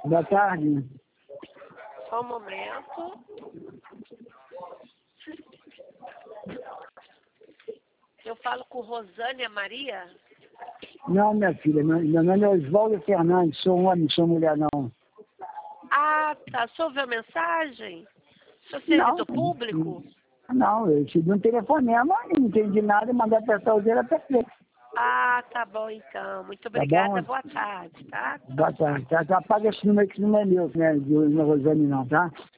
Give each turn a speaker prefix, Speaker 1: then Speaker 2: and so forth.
Speaker 1: Boa tarde.
Speaker 2: Só um momento. Eu falo com Rosânia Maria?
Speaker 1: Não, minha filha, meu nome é Oswaldo Fernandes, sou homem, não sou mulher, não.
Speaker 2: Ah, tá. O senhor viu a mensagem? O senhor é servidor público?
Speaker 1: Não, eu recebi um telefonema, não entendi nada, mandei apertar o dedo, apertei.
Speaker 2: Ah, tá bom então. Muito
Speaker 1: Tá
Speaker 2: obrigada.
Speaker 1: bom?
Speaker 2: Boa tarde, tá?
Speaker 1: Boa tarde. Tá, apaga esse número que não é meu, né, de Rosane não, tá?